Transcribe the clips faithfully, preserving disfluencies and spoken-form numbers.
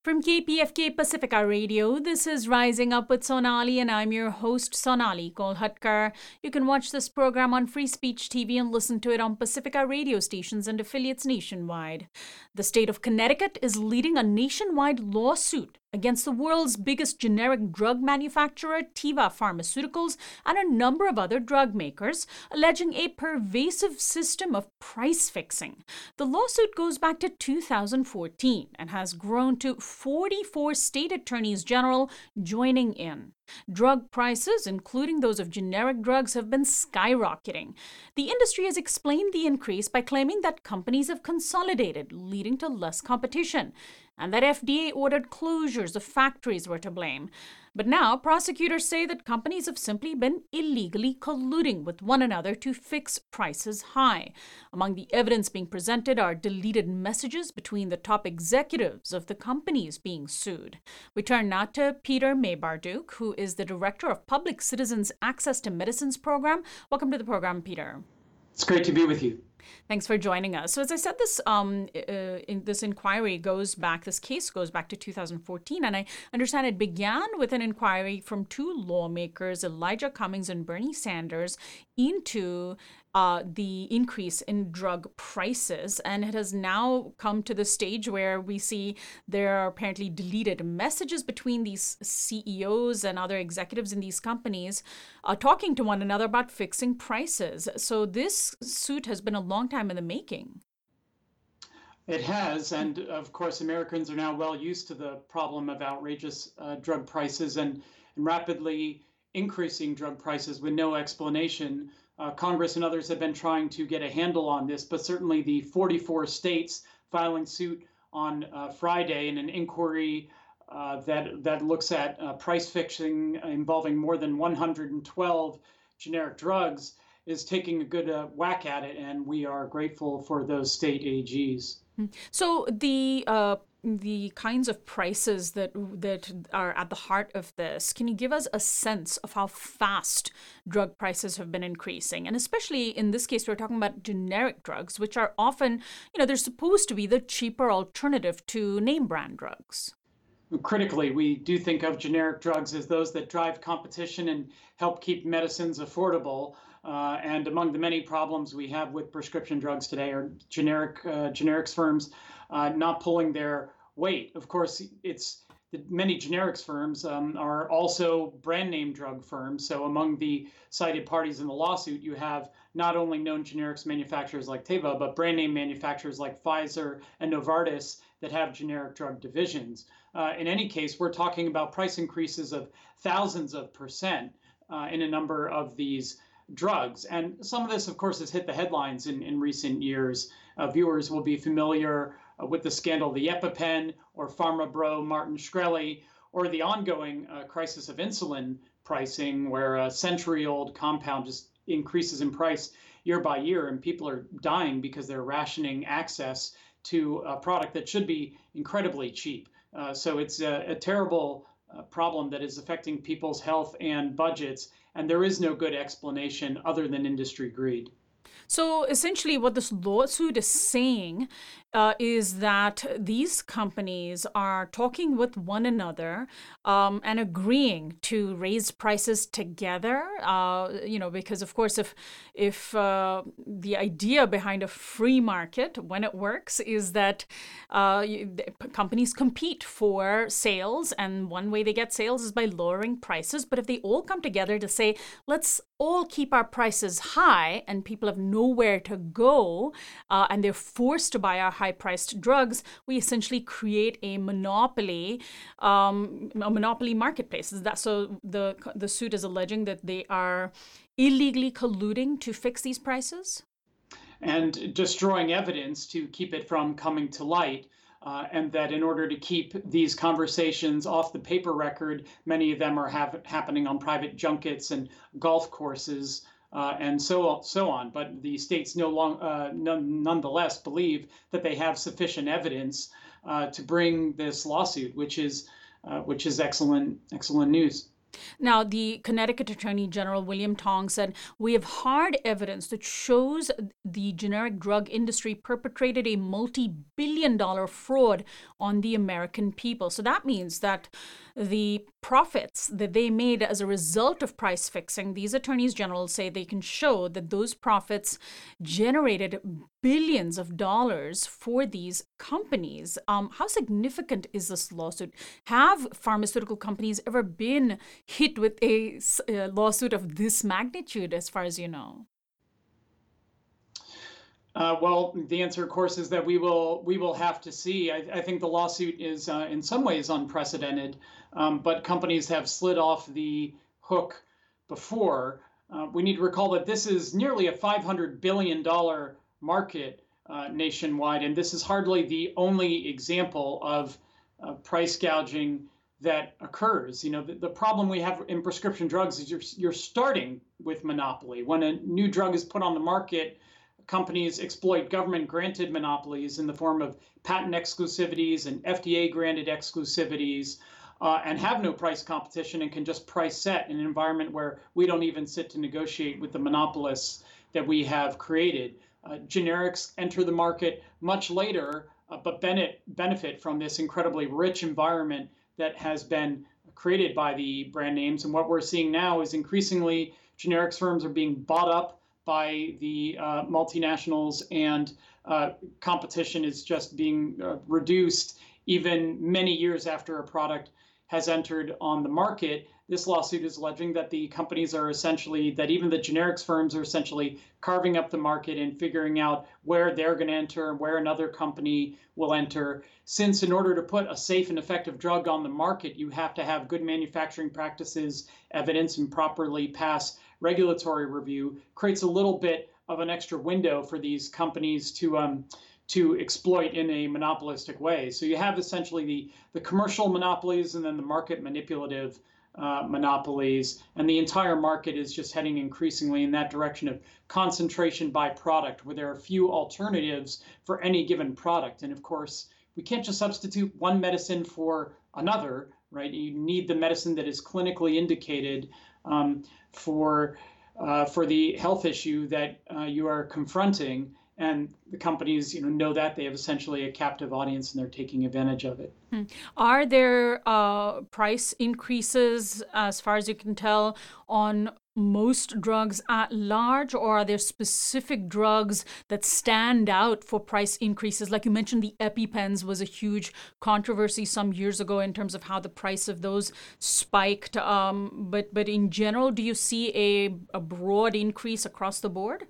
From K P F K Pacifica Radio, this is Rising Up with Sonali, and I'm your host, Sonali Kolhatkar. You can watch this program on Free Speech T V and listen to it on Pacifica radio stations and affiliates nationwide. The state of Connecticut is leading a nationwide lawsuit against the world's biggest generic drug manufacturer, Teva Pharmaceuticals, and a number of other drug makers, alleging a pervasive system of price fixing. The lawsuit goes back to two thousand fourteen and has grown to forty-four state attorneys general joining in. Drug prices, including those of generic drugs, have been skyrocketing. The industry has explained the increase by claiming that companies have consolidated, leading to less competition, and that F D A-ordered closures of factories were to blame. But now, prosecutors say that companies have simply been illegally colluding with one another to fix prices high. Among the evidence being presented are deleted messages between the top executives of the companies being sued. We turn now to Peter Maybarduke, who is the director of Public Citizens Access to Medicines program. Welcome to the program, Peter. It's great to be with you. Thanks for joining us. So as I said, this um, uh, in, this inquiry goes back, this case goes back to two thousand fourteen, and I understand it began with an inquiry from two lawmakers, Elijah Cummings and Bernie Sanders, into uh, the increase in drug prices. And it has now come to the stage where we see there are apparently deleted messages between these C E Os and other executives in these companies uh, talking to one another about fixing prices. So this suit has been a long time in the making. It has, and of course, Americans are now well used to the problem of outrageous uh, drug prices and, and rapidly increasing drug prices with no explanation. Uh, Congress and others have been trying to get a handle on this, but certainly the forty-four states filing suit on uh, Friday in an inquiry uh, that that looks at uh, price fixing involving more than one hundred twelve generic drugs is taking a good uh, whack at it, and we are grateful for those state A Gs. So the uh, the kinds of prices that that are at the heart of this, can you give us a sense of how fast drug prices have been increasing? And especially in this case, we're talking about generic drugs, which are often, you know, they're supposed to be the cheaper alternative to name brand drugs. Critically, we do think of generic drugs as those that drive competition and help keep medicines affordable. Uh, and among the many problems we have with prescription drugs today are generic uh, generics firms uh, not pulling their weight. Of course, it's the many generics firms um, are also brand name drug firms. So among the cited parties in the lawsuit, you have not only known generics manufacturers like Teva, but brand name manufacturers like Pfizer and Novartis that have generic drug divisions. Uh, in any case, we're talking about price increases of thousands of percent uh, in a number of these drugs. And some of this, of course, has hit the headlines in, in recent years. Uh, viewers will be familiar uh, with the scandal of the EpiPen or pharma bro Martin Shkreli, or the ongoing uh, crisis of insulin pricing, where a century-old compound just increases in price year by year, and people are dying because they're rationing access to a product that should be incredibly cheap. Uh, so it's a, a terrible uh, problem that is affecting people's health and budgets, and there is no good explanation other than industry greed. So essentially what this lawsuit is saying uh, is that these companies are talking with one another um, and agreeing to raise prices together. Uh, you know, because of course, if if uh, the idea behind a free market, when it works, is that uh, companies compete for sales, and one way they get sales is by lowering prices. But if they all come together to say, let's all keep our prices high, and people have nowhere to go, uh, and they're forced to buy our high-priced drugs, we essentially create a monopoly, um, a monopoly marketplace. That so the the suit is alleging that they are illegally colluding to fix these prices and destroying evidence to keep it from coming to light. Uh, and that in order to keep these conversations off the paper record, many of them are have, happening on private junkets and golf courses uh, and so so on. But the states no long, uh, none, nonetheless believe that they have sufficient evidence uh, to bring this lawsuit, which is uh, which is excellent excellent news. Now, the Connecticut Attorney General William Tong said, "We have hard evidence that shows the generic drug industry perpetrated a multi billion dollar fraud on the American people." So that means that the profits that they made as a result of price fixing, these attorneys general say they can show that those profits generated billions of dollars for these companies. Um, how significant is this lawsuit? Have pharmaceutical companies ever been hit with a, a lawsuit of this magnitude, as far as you know? Uh, well, the answer, of course, is that we will we will have to see. I, I think the lawsuit is uh, in some ways unprecedented, um, but companies have slid off the hook before. Uh, we need to recall that this is nearly a five hundred billion dollars market uh, nationwide, and this is hardly the only example of uh, price gouging that occurs. You know, the, the problem we have in prescription drugs is you're you're starting with monopoly. When a new drug is put on the market, companies exploit government-granted monopolies in the form of patent exclusivities and F D A-granted exclusivities, uh, and have no price competition and can just price set in an environment where we don't even sit to negotiate with the monopolists that we have created. Uh, generics enter the market much later, uh, but benefit from this incredibly rich environment that has been created by the brand names. And what we're seeing now is increasingly generics firms are being bought up by the uh, multinationals, and uh, competition is just being uh, reduced even many years after a product has entered on the market. This lawsuit is alleging that the companies are essentially, that even the generics firms are essentially carving up the market and figuring out where they're going to enter and where another company will enter. Since in order to put a safe and effective drug on the market, you have to have good manufacturing practices, evidence, and properly pass regulatory review, creates a little bit of an extra window for these companies to um, to exploit in a monopolistic way. So you have essentially the, the commercial monopolies and then the market manipulative uh, monopolies, and the entire market is just heading increasingly in that direction of concentration by product, where there are few alternatives for any given product. And of course, we can't just substitute one medicine for another, right? You need the medicine that is clinically indicated um, for uh, for the health issue that uh, you are confronting. And the companies, you know, know that they have essentially a captive audience, and they're taking advantage of it. Hmm. Are there uh, price increases, as far as you can tell, on most drugs at large, or are there specific drugs that stand out for price increases? Like you mentioned, the EpiPens was a huge controversy some years ago in terms of how the price of those spiked. Um, but but in general, do you see a, a broad increase across the board?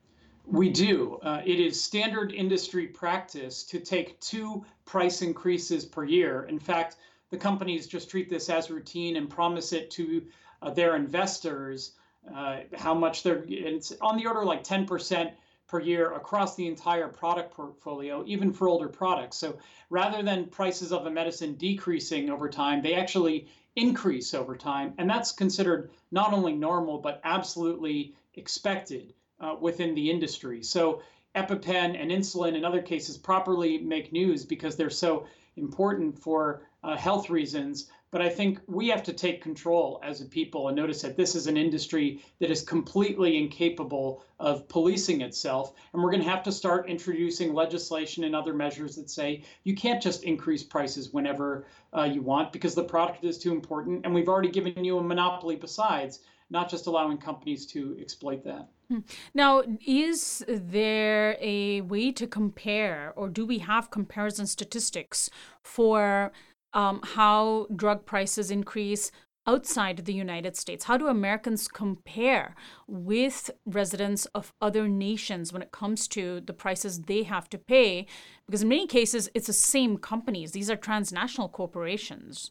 We do. Uh, it is standard industry practice to take two price increases per year. In fact, the companies just treat this as routine and promise it to uh, their investors, uh, how much they're, it's on the order like ten percent per year across the entire product portfolio, even for older products. So rather than prices of a medicine decreasing over time, they actually increase over time. And that's considered not only normal, but absolutely expected Uh, within the industry. So EpiPen and insulin in other cases properly make news because they're so important for uh, health reasons. But I think we have to take control as a people and notice that this is an industry that is completely incapable of policing itself. And we're going to have to start introducing legislation and other measures that say you can't just increase prices whenever uh, you want because the product is too important. And we've already given you a monopoly besides, not just allowing companies to exploit that. Now, is there a way to compare, or do we have comparison statistics for um, how drug prices increase outside the United States? How do Americans compare with residents of other nations when it comes to the prices they have to pay? Because in many cases, it's the same companies. These are transnational corporations.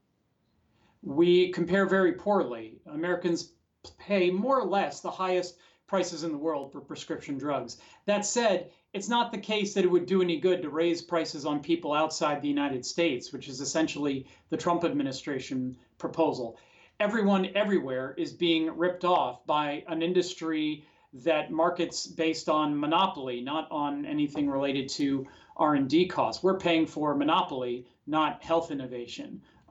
We compare very poorly. Americans pay more or less the highest prices in the world for prescription drugs. That said, it's not the case that it would do any good to raise prices on people outside the United States, which is essentially the Trump administration proposal. Everyone everywhere is being ripped off by an industry that markets based on monopoly, not on anything related to R and D costs. We're paying for monopoly, not health innovation.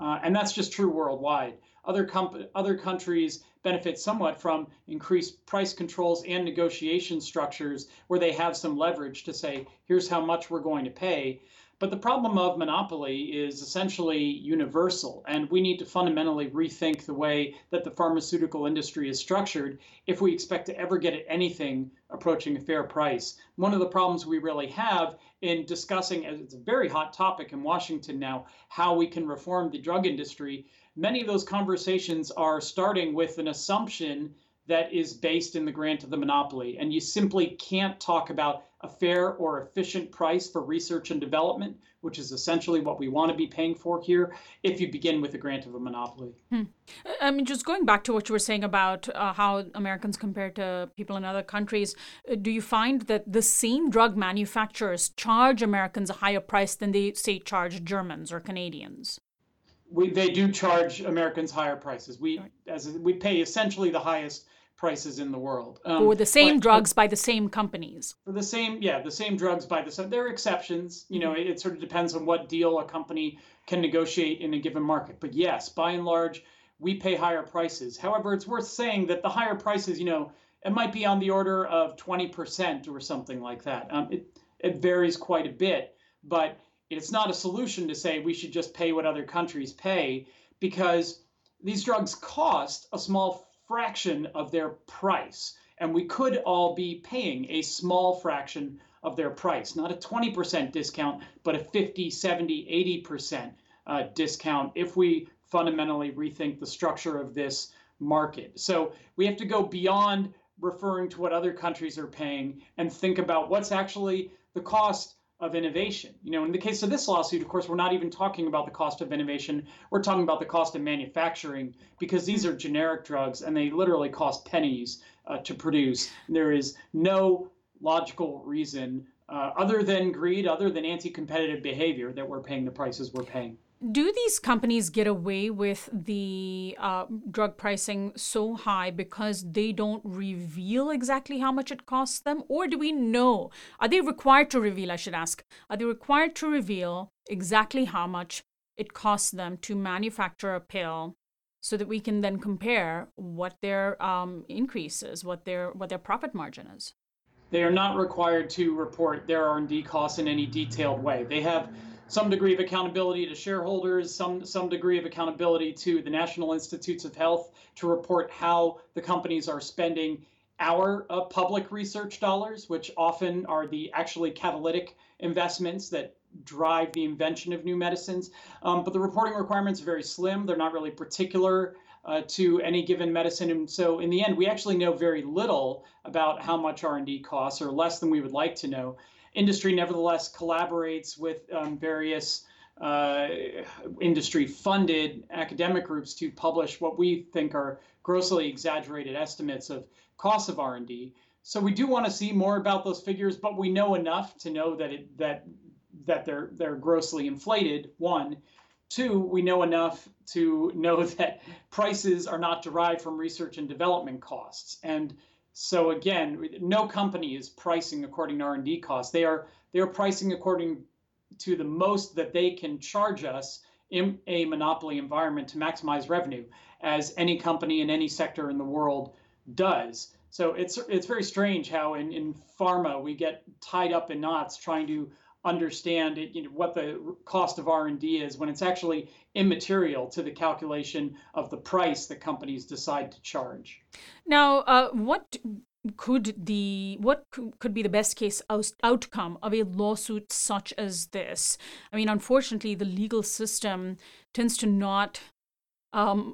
Uh, and that's just true worldwide. Other, comp- other countries benefit somewhat from increased price controls and negotiation structures where they have some leverage to say, here's how much we're going to pay. But the problem of monopoly is essentially universal, and we need to fundamentally rethink the way that the pharmaceutical industry is structured if we expect to ever get at anything approaching a fair price. One of the problems we really have in discussing, as it's a very hot topic in Washington now, how we can reform the drug industry, many of those conversations are starting with an assumption that is based in the grant of the monopoly. And you simply can't talk about a fair or efficient price for research and development, which is essentially what we want to be paying for here, if you begin with the grant of a monopoly. Hmm. I mean, just going back to what you were saying about uh, how Americans compare to people in other countries, uh, do you find that the same drug manufacturers charge Americans a higher price than they, say, charge Germans or Canadians? We, they do charge Americans higher prices. We, Right. as we pay essentially the highest prices in the world. Um, for the same but, drugs by the same companies. For the same, yeah, the same drugs by the same. There are exceptions. You know, it, it sort of depends on what deal a company can negotiate in a given market. But yes, by and large, we pay higher prices. However, it's worth saying that the higher prices, you know, it might be on the order of twenty percent or something like that. Um, it, it varies quite a bit, but it's not a solution to say we should just pay what other countries pay, because these drugs cost a small fraction of their price. And we could all be paying a small fraction of their price, not a twenty percent discount, but a fifty, seventy, eighty percent uh, discount if we fundamentally rethink the structure of this market. So we have to go beyond referring to what other countries are paying and think about what's actually the cost of innovation. You know, in the case of this lawsuit, of course, we're not even talking about the cost of innovation. We're talking about the cost of manufacturing, because these are generic drugs and they literally cost pennies uh, to produce. There is no logical reason uh, other than greed, other than anti-competitive behavior, that we're paying the prices we're paying. Do these companies get away with the uh, drug pricing so high because they don't reveal exactly how much it costs them? Or do we know? Are they required to reveal, I should ask, are they required to reveal exactly how much it costs them to manufacture a pill so that we can then compare what their um, increase is, what their, what their profit margin is? They are not required to report their R and D costs in any detailed way. They have some degree of accountability to shareholders, some some degree of accountability to the National Institutes of Health to report how the companies are spending our uh, public research dollars, which often are the actually catalytic investments that drive the invention of new medicines. Um, but the reporting requirements are very slim. They're not really particular uh, to any given medicine. And so in the end, we actually know very little about how much R and D costs, or less than we would like to know. Industry nevertheless collaborates with um, various uh, industry-funded academic groups to publish what we think are grossly exaggerated estimates of costs of R and D. So we do want to see more about those figures, but we know enough to know that it, that that they're they're grossly inflated. One, two, we know enough to know that prices are not derived from research and development costs. And so again, no company is pricing according to R and D costs. They are they are pricing according to the most that they can charge us in a monopoly environment to maximize revenue, as any company in any sector in the world does. So it's it's very strange how in, in pharma we get tied up in knots trying to understand it, you know, what the cost of R and D is, when it's actually immaterial to the calculation of the price that companies decide to charge. Now, uh, what could the what could be the best case out- outcome of a lawsuit such as this? I mean, unfortunately, the legal system tends to not um,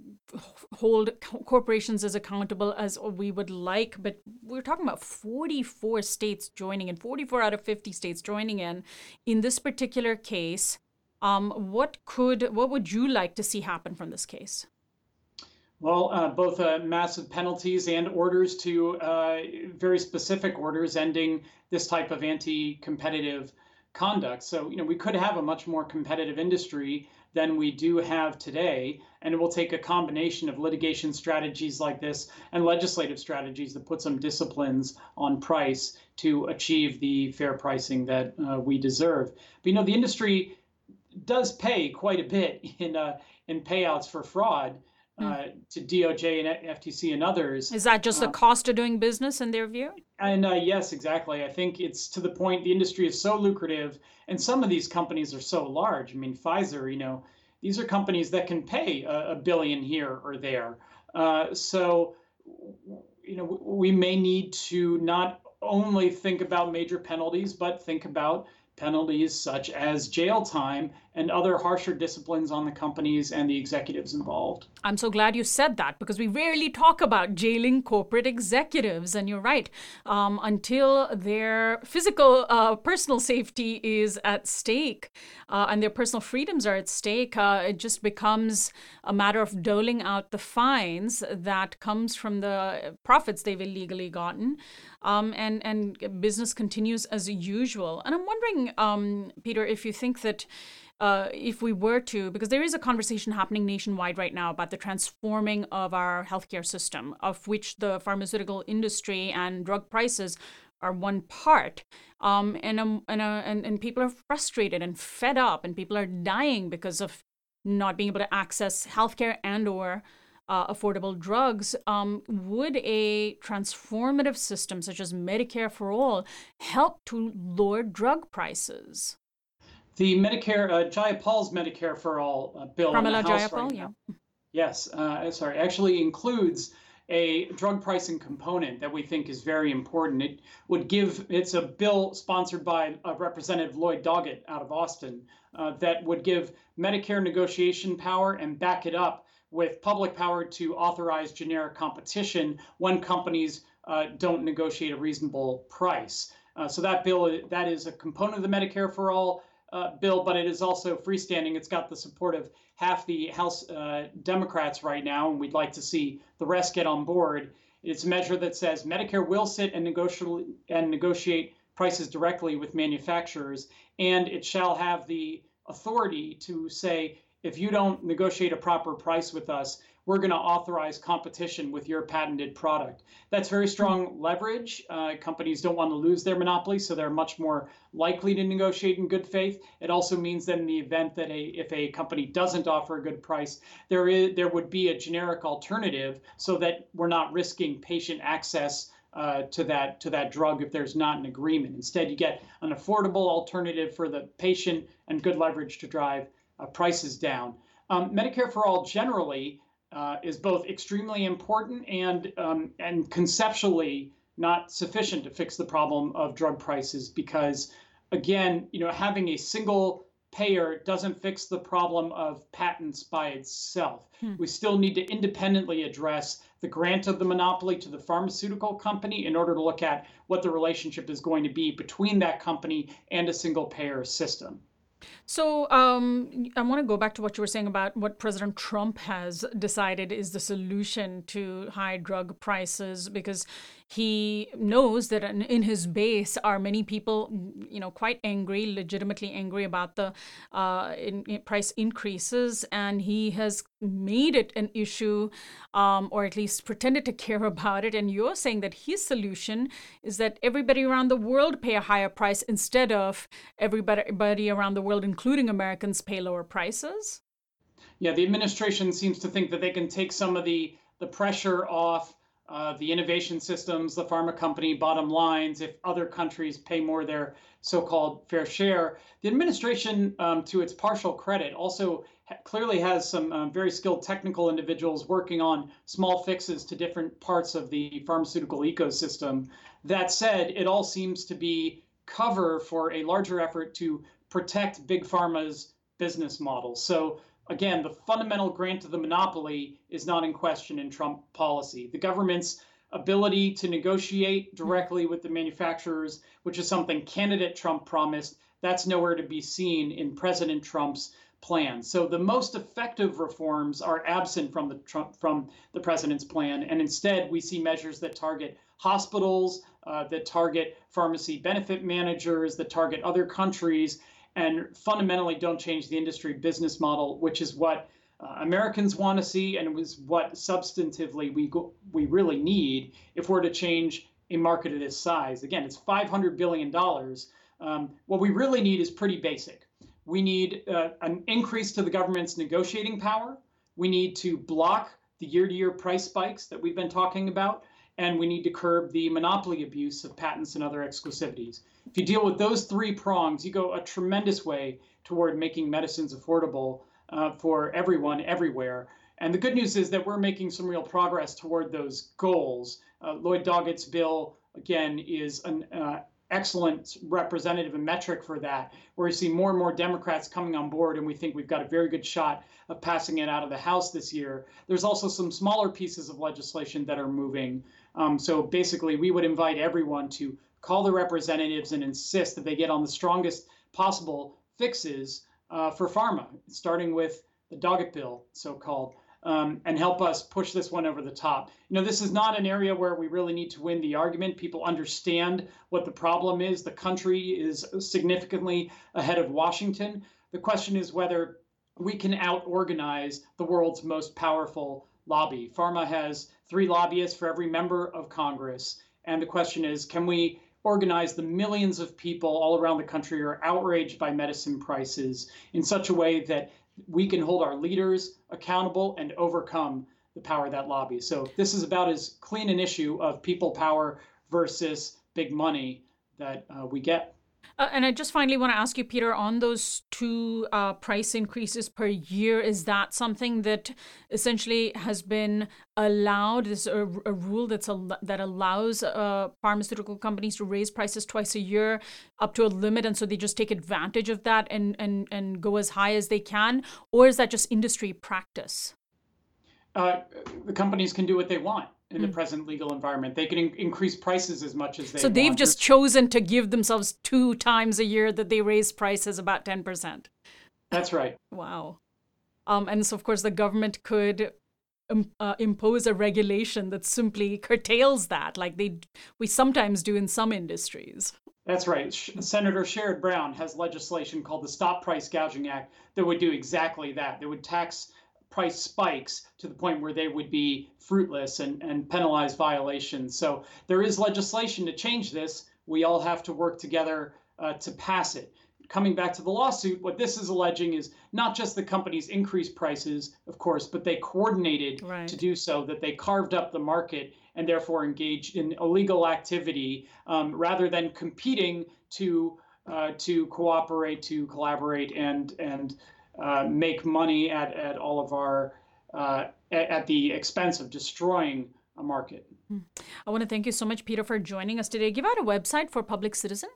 hold corporations as accountable as we would like, but we're talking about forty-four states joining in, forty-four out of fifty states joining in. In this particular case, um, what could, what would you like to see happen from this case? Well, uh, both uh, massive penalties and orders to uh, very specific orders ending this type of anti-competitive conduct. So, you know, we could have a much more competitive industry than we do have today. And it will take a combination of litigation strategies like this and legislative strategies that put some disciplines on price to achieve the fair pricing that uh, we deserve. But, you know, the industry does pay quite a bit in uh, in payouts for fraud Hmm. uh, to D O J and F T C and others. Is that just the Uh, cost of doing business in their view? and uh, yes, exactly. I think it's to the point the industry is so lucrative, and some of these companies are so large. I mean, Pfizer, you know, these are companies that can pay a, a billion here or there. Uh, so, you know, we may need to not only think about major penalties, but think about penalties such as jail time and other harsher disciplines on the companies and the executives involved. I'm so glad you said that because we rarely talk about jailing corporate executives. And you're right. Um, until their physical, uh, personal safety is at stake uh, and their personal freedoms are at stake, uh, it just becomes a matter of doling out the fines that comes from the profits they've illegally gotten. Um, and, and business continues as usual. And I'm wondering, um, Peter, if you think that uh, if we were to, because there is a conversation happening nationwide right now about the transforming of our healthcare system, of which the pharmaceutical industry and drug prices are one part. Um, and, um, and, uh, and, and people are frustrated and fed up, and people are dying because of not being able to access healthcare and or uh, affordable drugs. Um, would a transformative system such as Medicare for All help to lower drug prices? The Medicare, uh, Jayapal's Medicare for All uh, bill in the Pramila House right Jayapal, yeah. now, yes, uh, sorry, actually includes a drug pricing component that we think is very important. It would give, it's a bill sponsored by uh, Representative Lloyd Doggett out of Austin uh, that would give Medicare negotiation power and back it up with public power to authorize generic competition when companies uh, don't negotiate a reasonable price. Uh, so that bill, that is a component of the Medicare for All uh, bill, but it is also freestanding. It's got the support of half the House uh, Democrats right now, and we'd like to see the rest get on board. It's a measure that says Medicare will sit and negotiate and negotiate prices directly with manufacturers, and it shall have the authority to say, if you don't negotiate a proper price with us, we're going to authorize competition with your patented product. That's very strong leverage. Uh, companies don't want to lose their monopoly, so they're much more likely to negotiate in good faith. It also means that in the event that a if a company doesn't offer a good price, there is there would be a generic alternative, so that we're not risking patient access uh, to that to that drug if there's not an agreement. Instead, you get an affordable alternative for the patient and good leverage to drive uh, prices down. Um, Medicare for All generally uh, is both extremely important and um, and conceptually not sufficient to fix the problem of drug prices, because again, you know, having a single payer doesn't fix the problem of patents by itself. Hmm. We still need to independently address the grant of the monopoly to the pharmaceutical company in order to look at what the relationship is going to be between that company and a single payer system. So um, I want to go back to what you were saying about what President Trump has decided is the solution to high drug prices, because he knows that in, in his base are many people, you know, quite angry, legitimately angry about the uh, in, in price increases, and he has made it an issue, um, or at least pretended to care about it. And you're saying that his solution is that everybody around the world pay a higher price instead of everybody around the world, including Americans, pay lower prices? Yeah, the administration seems to think that they can take some of the the pressure off uh, the innovation systems, the pharma company bottom lines, if other countries pay more their so-called fair share. The administration, um, to its partial credit, also ha- clearly has some um, very skilled technical individuals working on small fixes to different parts of the pharmaceutical ecosystem. That said, it all seems to be cover for a larger effort to protect big pharma's business model. So again, the fundamental grant of the monopoly is not in question in Trump policy. The government's ability to negotiate directly with the manufacturers, which is something candidate Trump promised, that's nowhere to be seen in President Trump's plan. So the most effective reforms are absent from the Trump, from the president's plan, and instead we see measures that target hospitals, uh, that target pharmacy benefit managers, that target other countries, and fundamentally don't change the industry business model, which is what uh, Americans want to see, and it was what substantively we go, we really need if we're to change a market of this size. Again, it's five hundred billion dollars. Um, what we really need is pretty basic. we need uh, an increase to the government's negotiating power. We need to block the year-to-year price spikes that we've been talking about, and we need to curb the monopoly abuse of patents and other exclusivities. If you deal with those three prongs, you go a tremendous way toward making medicines affordable uh, for everyone, everywhere. And the good news is that we're making some real progress toward those goals. Uh, Lloyd Doggett's bill, again, is an uh, excellent representative and metric for that, where we see more and more Democrats coming on board, and we think we've got a very good shot of passing it out of the House this year. There's also some smaller pieces of legislation that are moving. Um, so basically, we would invite everyone to call the representatives and insist that they get on the strongest possible fixes uh, for pharma, starting with the Doggett bill, so-called, um, and help us push this one over the top. You know, this is not an area where we really need to win the argument. People understand what the problem is. The country is significantly ahead of Washington. The question is whether we can out-organize the world's most powerful lobby. Pharma has three lobbyists for every member of Congress. And the question is, can we organize the millions of people all around the country who are outraged by medicine prices in such a way that we can hold our leaders accountable and overcome the power of that lobby? So this is about as clean an issue of people power versus big money that uh, we get. Uh, and I just finally want to ask you, Peter, on those two uh, price increases per year, is that something that essentially has been allowed? Is a, a rule that's a, that allows uh, pharmaceutical companies to raise prices twice a year up to a limit, and so they just take advantage of that and and and go as high as they can? Or is that just industry practice? Uh, the companies can do what they want in the present legal environment. They can in- increase prices as much as they want. So they've just chosen to give themselves two times a year that they raise prices about ten percent. That's right. Wow. Um, and so, of course, the government could um, uh, impose a regulation that simply curtails that, like they we sometimes do in some industries. That's right. Senator Sherrod Brown has legislation called the Stop Price Gouging Act that would do exactly that. They would tax price spikes to the point where they would be fruitless and, and penalize violations. So there is legislation to change this. We all have to work together uh, to pass it. Coming back to the lawsuit, what this is alleging is not just the companies increased prices, of course, but they coordinated right. to do so, that they carved up the market and therefore engaged in illegal activity um, rather than competing to uh, to cooperate, to collaborate, and and Uh, make money at, at all of our, uh, at, at the expense of destroying a market. I want to thank you so much, Peter, for joining us today. Give out a website for Public Citizen.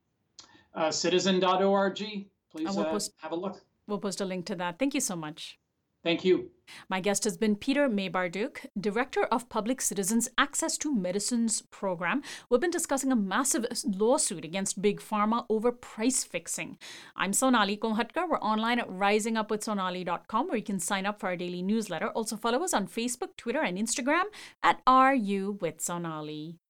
Uh, citizen dot org. Please we'll uh, post, have a look. We'll post a link to that. Thank you so much. Thank you. My guest has been Peter Maybarduke, Director of Public Citizen's Access to Medicines Program. We've been discussing a massive lawsuit against Big Pharma over price fixing. I'm Sonali Kolhatkar. We're online at rising up with sonali dot com, where you can sign up for our daily newsletter. Also follow us on Facebook, Twitter, and Instagram at R U with Sonali.